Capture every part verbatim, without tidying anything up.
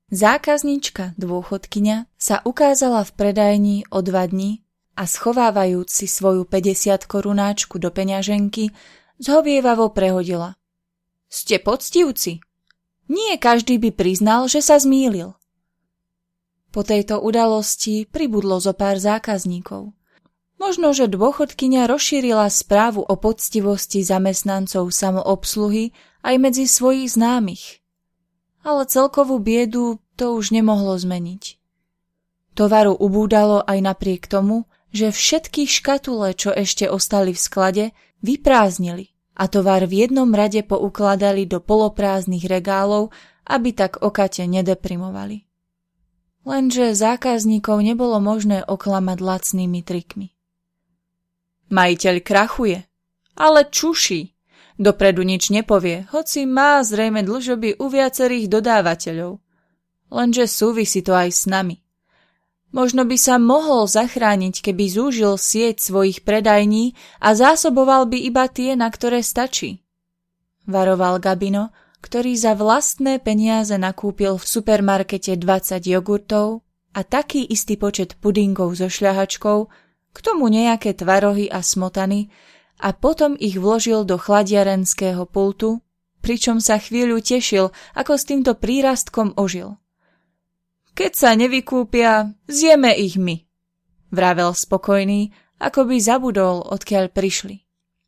Zákazníčka, dôchodkyňa, sa ukázala v predajni o dva dni a schovávajúc si svoju päťdesiatkorunáčku do peňaženky, zhovievavo prehodila. Ste poctivci? Nie každý by priznal, že sa zmýlil. Po tejto udalosti pribudlo zo pár zákazníkov. Možno, že dôchodkyňa rozšírila správu o poctivosti zamestnancov samoobsluhy aj medzi svojich známych. Ale celkovú biedu to už nemohlo zmeniť. Tovaru ubúdalo aj napriek tomu, že všetky škatule, čo ešte ostali v sklade, vyprázdnili a tovar v jednom rade poukladali do poloprázdnych regálov, aby tak okate nedeprimovali. Lenže zákazníkov nebolo možné oklamať lacnými trikmi. Majiteľ krachuje, ale čuší. Dopredu nič nepovie, hoci má zrejme dlžoby u viacerých dodávateľov. Lenže súvisí to aj s nami. Možno by sa mohol zachrániť, keby zúžil sieť svojich predajní a zásoboval by iba tie, na ktoré stačí. Varoval Gabino, ktorý za vlastné peniaze nakúpil v supermarkete dvadsať jogurtov a taký istý počet pudingov so šľahačkou, k tomu nejaké tvarohy a smotany, a potom ich vložil do chladiarenského pultu, pričom sa chvíľu tešil, ako s týmto prírastkom ožil. Keď sa nevykúpia, zjeme ich my, vravel spokojný, ako by zabudol, odkiaľ prišli.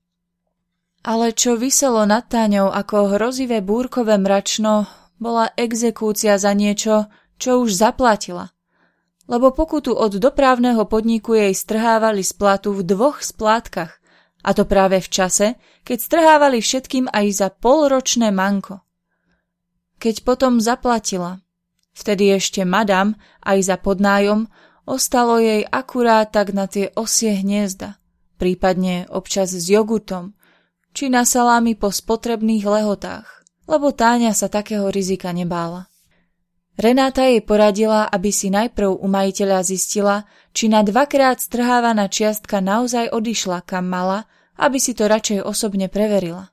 Ale čo viselo nad Táňou ako hrozivé búrkové mračno, bola exekúcia za niečo, čo už zaplatila. Lebo pokutu od dopravného podniku jej strhávali z platu v dvoch splátkach, a to práve v čase, keď strhávali všetkým aj za polročné manko. Keď potom zaplatila, vtedy ešte madam aj za podnájom, ostalo jej akurát tak na tie osie hniezda, prípadne občas s jogurtom, či na salámy po spotrebných lehotách, lebo Táňa sa takého rizika nebála. Renáta jej poradila, aby si najprv u majiteľa zistila, či na dvakrát strhávaná čiastka naozaj odišla kam mala, aby si to radšej osobne preverila.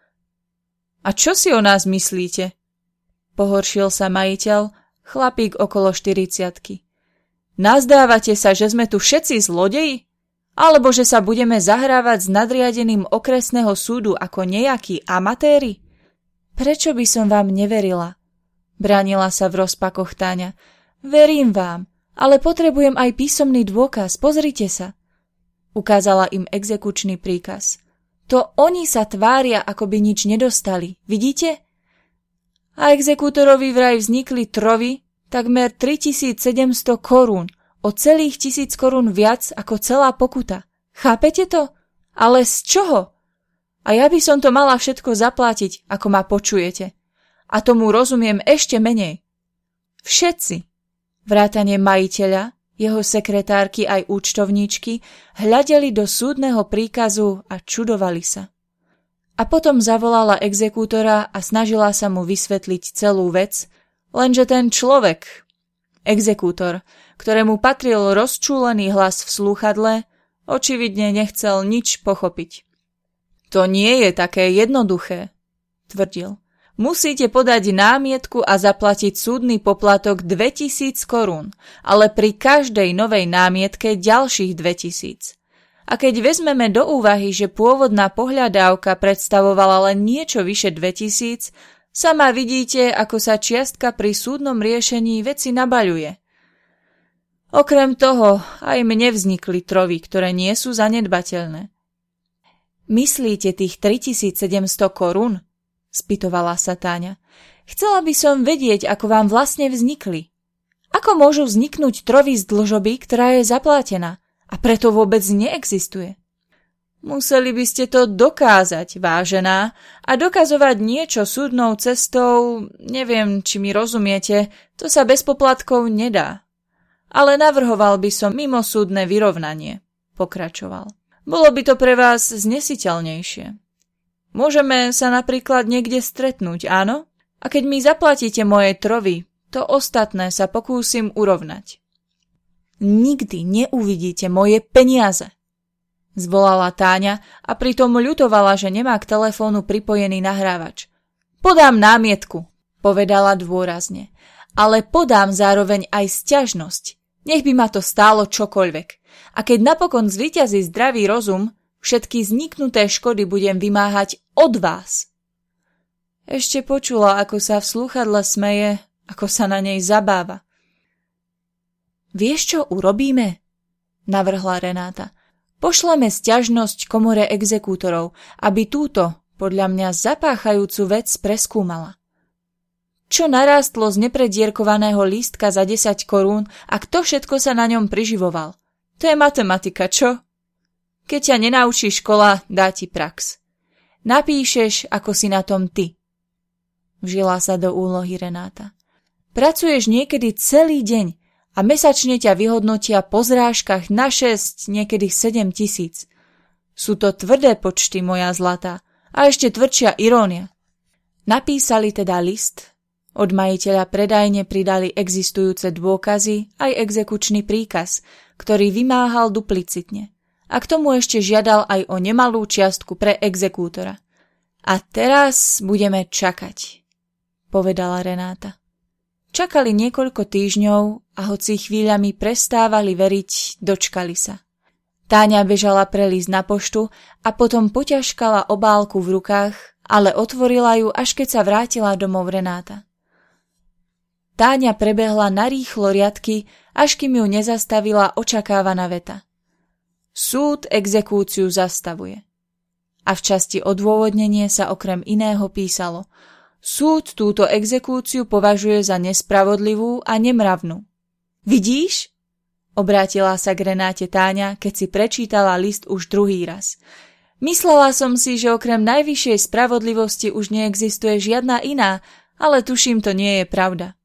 A čo si o nás myslíte? Pohoršil sa majiteľ, chlapík okolo štyridsiatky. Nazdávate sa, že sme tu všetci zlodeji? Alebo že sa budeme zahrávať s nadriadeným okresného súdu ako nejakí amatéri? Prečo by som vám neverila? Bránila sa v rozpakoch Táňa. Verím vám, ale potrebujem aj písomný dôkaz, pozrite sa. Ukázala im exekučný príkaz. To oni sa tvária, ako by nič nedostali, vidíte? A exekútorovi vraj vznikli trovy takmer tritisícsedemsto korún, o celých tisíc korún viac ako celá pokuta. Chápete to? Ale z čoho? A ja by som to mala všetko zaplatiť, ako ma počujete. A tomu rozumiem ešte menej. Všetci, vrátane majiteľa, jeho sekretárky aj účtovníčky, hľadeli do súdneho príkazu a čudovali sa. A potom zavolala exekútora a snažila sa mu vysvetliť celú vec, lenže ten človek, exekútor, ktorému patril rozčúlený hlas v slúchadle, očividne nechcel nič pochopiť. To nie je také jednoduché, tvrdil. Musíte podať námietku a zaplatiť súdny poplatok dvetisíc korún, ale pri každej novej námietke ďalších dvetisíc. A keď vezmeme do úvahy, že pôvodná pohľadávka predstavovala len niečo vyše dvetisíc, sama vidíte, ako sa čiastka pri súdnom riešení veci nabaľuje. Okrem toho, aj mne vznikli trovy, ktoré nie sú zanedbateľné. Myslíte tých tritisícsedemsto korún? Spýtovala sa Táňa. Chcela by som vedieť, ako vám vlastne vznikli. Ako môžu vzniknúť trovy z dlžoby, ktorá je zaplatená a preto vôbec neexistuje? Museli by ste to dokázať, vážená, a dokazovať niečo súdnou cestou, neviem, či mi rozumiete, to sa bez poplatkov nedá. Ale navrhoval by som mimosúdne vyrovnanie, pokračoval. Bolo by to pre vás znesiteľnejšie. Môžeme sa napríklad niekde stretnúť, áno? A keď mi zaplatíte moje trovy, to ostatné sa pokúsim urovnať. Nikdy neuvidíte moje peniaze, zvolala Táňa a pritom ľutovala, že nemá k telefónu pripojený nahrávač. Podám námietku, povedala dôrazne. ale podám zároveň aj sťažnosť. Nech by ma to stálo čokoľvek. A keď napokon zvíťazí zdravý rozum, všetky vzniknuté škody budem vymáhať od vás. Ešte počula, ako sa v slúchadle smeje, ako sa na nej zabáva. Vieš, čo urobíme? Navrhla Renáta. Pošleme sťažnosť komore exekútorov, aby túto, podľa mňa zapáchajúcu vec preskúmala. Čo narástlo z nepredierkovaného lístka za desať korún a kto všetko sa na ňom priživoval? To je matematika, čo? Keď ťa nenaučí škola, dá ti prax. Napíšeš, ako si na tom ty. Vžila sa do úlohy Renáta. Pracuješ niekedy celý deň a mesačne ťa vyhodnotia po zrážkach na šesť, niekedy sedem tisíc. Sú to tvrdé počty, moja zlatá, a ešte tvrdšia irónia. Napísali teda list, od majiteľa predajne pridali existujúce dôkazy aj exekučný príkaz, ktorý vymáhal duplicitne. A k tomu ešte žiadal aj o nemalú čiastku pre exekútora. A teraz budeme čakať, povedala Renáta. Čakali niekoľko týždňov a hoci chvíľami prestávali veriť, dočkali sa. Táňa bežala prelísť na poštu a potom poťažkala obálku v rukách, ale otvorila ju, až keď sa vrátila domov Renáta. Táňa prebehla narýchlo riadky, až kým ju nezastavila očakávaná veta. Súd exekúciu zastavuje. A v časti odôvodnenie sa okrem iného písalo: Súd túto exekúciu považuje za nespravodlivú a nemravnú. Vidíš? Obrátila sa k Renáte Táňa, keď si prečítala list už druhý raz. Myslela som si, že okrem najvyššej spravodlivosti už neexistuje žiadna iná, ale tuším, to nie je pravda.